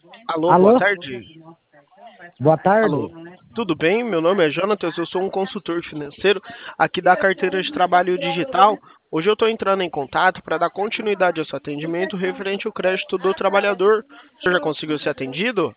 Alô, boa Alô? tarde. Boa Alô, tarde. tudo bem? Meu nome é Jonatas, eu sou um consultor financeiro aqui da carteira de trabalho digital. Hoje eu estou entrando em contato para dar continuidade ao seu atendimento referente ao crédito do trabalhador. Você já conseguiu ser atendido?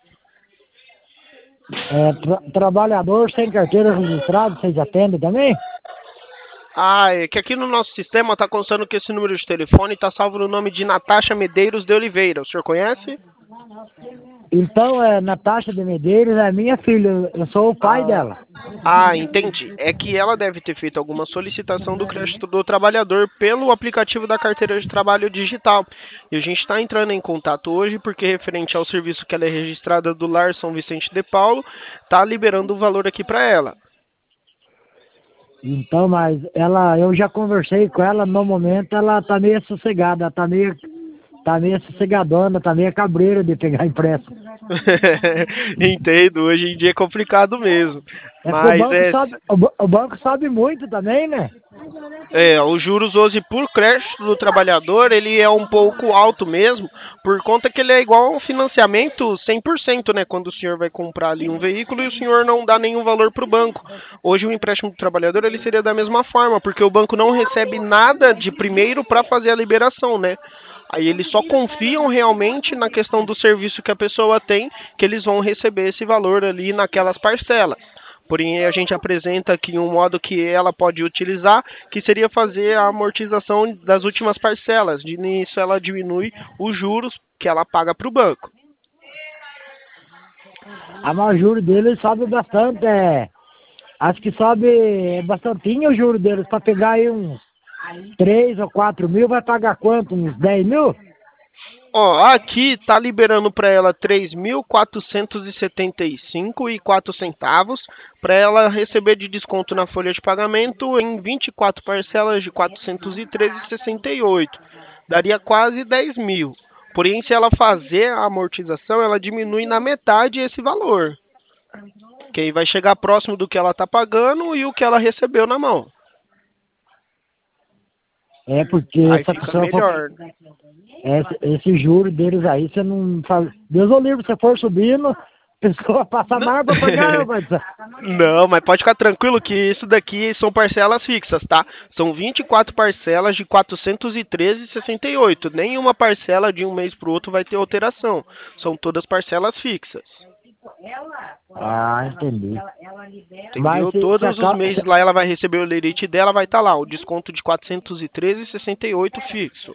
Trabalhador sem carteira registrada, vocês atendem também? Ah, é que aqui no nosso sistema está constando que esse número de telefone está salvo no nome de Natasha Medeiros de Oliveira. O senhor conhece? Então, Natasha de Medeiros é minha filha, eu sou o pai Ah, dela. entendi. É que ela deve ter feito alguma solicitação do crédito do trabalhador pelo aplicativo da carteira de trabalho digital. E a gente está entrando em contato hoje porque, referente ao serviço que ela é registrada do Lar São Vicente de Paulo, está liberando o valor aqui para ela. Então, mas eu já conversei com ela, no momento ela tá meio sossegada, ela tá meio sossegadona, tá meio cabreira de pegar empréstimo. Entendo, hoje em dia é complicado mesmo. É porque o Mas banco sabe, o banco sabe muito também, né? os juros hoje por crédito do trabalhador, ele é um pouco alto mesmo, por conta que ele é igual a um financiamento 100%, né? Quando o senhor vai comprar ali um veículo e o senhor não dá nenhum valor para o banco. Hoje o empréstimo do trabalhador, ele seria da mesma forma, porque o banco não recebe nada de primeiro para fazer a liberação, né? Aí eles só confiam realmente na questão do serviço que a pessoa tem, que eles vão receber esse valor ali naquelas parcelas. Porém, a gente apresenta aqui um modo que ela pode utilizar, que seria fazer a amortização das últimas parcelas. De nisso, ela diminui os juros que ela paga para o banco. Mas o juro deles sobe bastante, acho que sobe bastantinho o juro deles, para pegar aí uns 3 ou 4 mil, vai pagar quanto? Uns 10 mil? Ó, aqui tá liberando para ela 3.475,04 para ela receber de desconto na folha de pagamento em 24 parcelas de 413,68. Daria quase 10 mil. Porém, se ela fazer a amortização, ela diminui na metade esse valor. Que aí vai chegar próximo do que ela tá pagando e o que ela recebeu na mão. É porque Aí se a fica pessoa for. melhor. Esse juro deles aí, você não faz. Deus o livre, se for subindo, a pessoa passa mais para pagar, mas. Não, mas pode ficar tranquilo que isso daqui são parcelas fixas, tá? São 24 parcelas de 413,68. Nenhuma parcela de um mês para o outro vai ter alteração. São todas parcelas fixas. Ah, entendi. Mas Entendeu? Todos os meses lá ela vai receber o lerite dela, vai estar lá, o desconto de 413,68 fixo.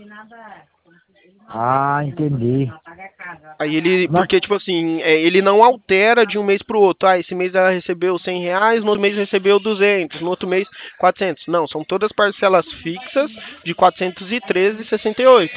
Ah, entendi. Aí ele, Mas, porque tipo assim, ele não altera de um mês para o outro. Ah, esse mês ela recebeu R$ 100, no outro mês recebeu 200, no outro mês 400. Não, são todas parcelas fixas de 413,68.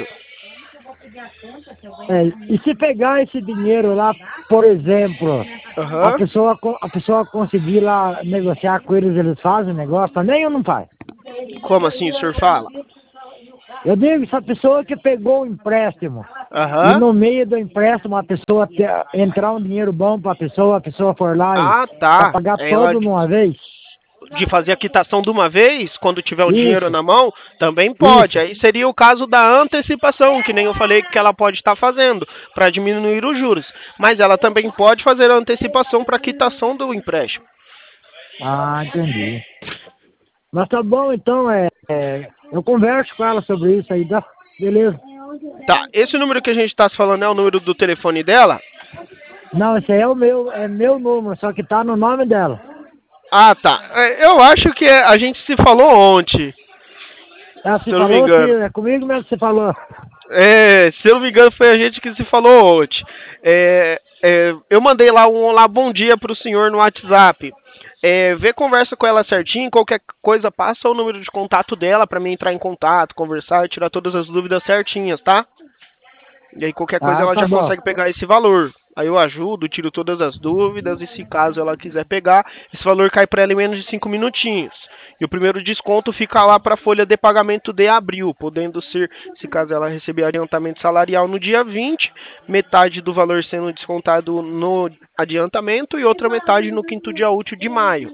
e se pegar esse dinheiro lá, por exemplo, Aham. a pessoa conseguir lá negociar com eles, eles fazem negócio também ou não faz? Como assim o senhor fala? Eu digo, essa pessoa que pegou o empréstimo e Aham. no meio do empréstimo entrar um dinheiro bom para a pessoa for lá e Ah, para tá. pagar Ela todo de uma vez. de fazer a quitação de uma vez, quando tiver o dinheiro Isso, na mão, também pode. isso. Aí seria o caso da antecipação, que nem eu falei que ela pode estar fazendo, para diminuir os juros. Mas ela também pode fazer a antecipação para quitação do empréstimo. Ah, entendi. Mas tá bom, então, eu converso com ela sobre isso aí, tá? Beleza. Tá, esse número que a gente está falando é o número do telefone dela? Não, esse aí é meu número, só que tá no nome dela. Ah, tá. Eu acho que a gente se falou ontem, Ah, se você eu não me falou? Se engano. é comigo mesmo que você falou. Se eu não me engano, foi a gente que se falou ontem. Eu mandei lá um olá, bom dia pro senhor no WhatsApp. Vê, conversa com ela certinho, qualquer coisa, passa o número de contato dela para mim entrar em contato, conversar e tirar todas as dúvidas certinhas, tá? E aí qualquer coisa Ah, ela tá já bom. consegue pegar esse valor. Aí eu ajudo, tiro todas as dúvidas e se caso ela quiser pegar, esse valor cai para ela em menos de 5 minutinhos. E o primeiro desconto fica lá para a folha de pagamento de abril, podendo ser, se caso ela receber adiantamento salarial no dia 20, metade do valor sendo descontado no adiantamento e outra metade no quinto dia útil de maio.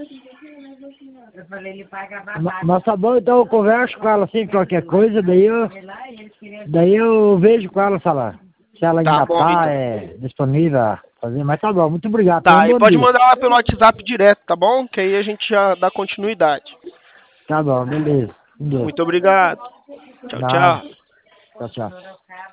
Mas tá bom, então eu converso com ela assim, qualquer coisa, daí eu vejo com ela falar. se ela Tá ainda bom, tá então. disponível a fazer, mas tá bom, muito obrigado, tenha um Tá, e bom pode dia. mandar lá pelo WhatsApp direto, tá bom? Que aí a gente já dá continuidade. Tá bom, beleza. Com Deus. Muito obrigado. Tchau, Nada. tchau. Tchau, tchau.